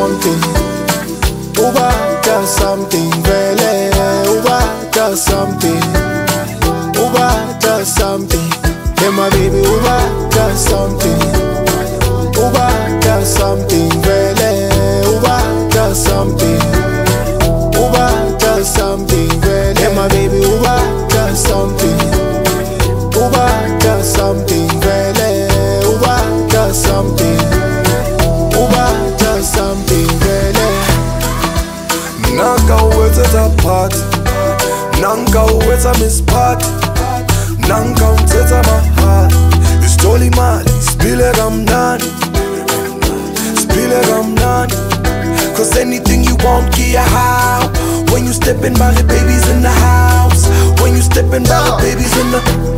something. Uba does something, vele. Uba does something. Uba does something. Hey my baby, Uba does something. Uba does something, vele. Uba does something. Uba does something, vele. Hey my baby, Uba does something. Uba does something, vele. Uba does something. Uba does something, vele. Nanka wetsa party, nanka wetsa miss party, nanka wetsa mahali. Istoli mali, spile kamnandi, spile kamnandi. Cause anything you want, get how. When you steppin' by the babies in the house, when you steppin' by the babies in the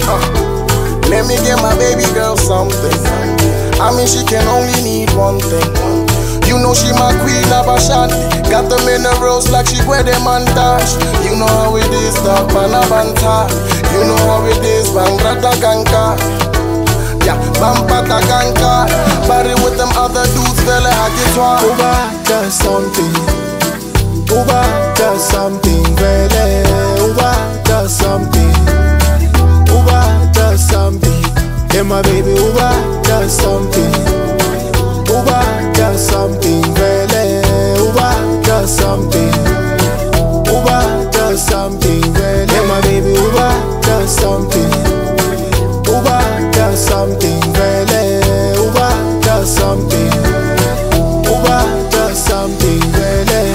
Let me give my baby girl something. I mean she can only need one thing. You know she my queen of Ashanti. Got the minerals like she wear them montage. You know how it is, dog, panabanta. You know how it is, bambrata ganka. Yeah, bampata ganka. Body with them other dudes, fella, I get one. Uba does something. Uba does something, vele. Uba does something. Uba does something. Hey my baby, Uba does something. Uba does something, vele. Uba does something. Uba does something, vele. Hey my baby, Uba does something. Uba does something, vele. Uba does something. Uba does something, vele.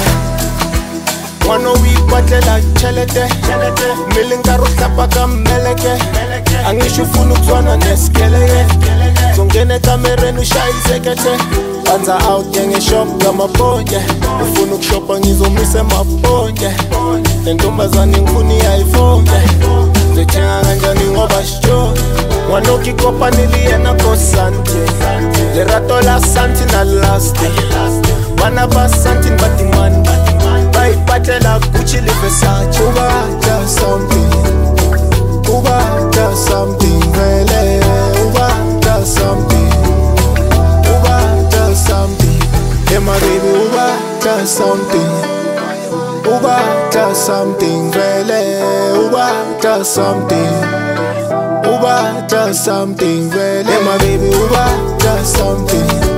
Wano we patela chelete, milinga ruhlapa kameleke. Angisho ufuna ukuzwana neskeleke. Zongene kamereni ushayizekethe. Banza out ngeshop ngamaponye. Ufuna ukushopa ngizomise maponye. Lentombazane ngifuna i-iPhone. Zithenga kanjani ngoba sho. Wanoki kopa niliyena kosante. Lerato la santi na laste. Bana ba santi batiman. Bai patela Gucci le Versace. Uba does something. Uba does something, vele. Uba does something. Uba does something. Hey my baby, Uba does something. Uba does something, vele. Uba does something. Uba does something, vele. Hey my baby, Uba does something.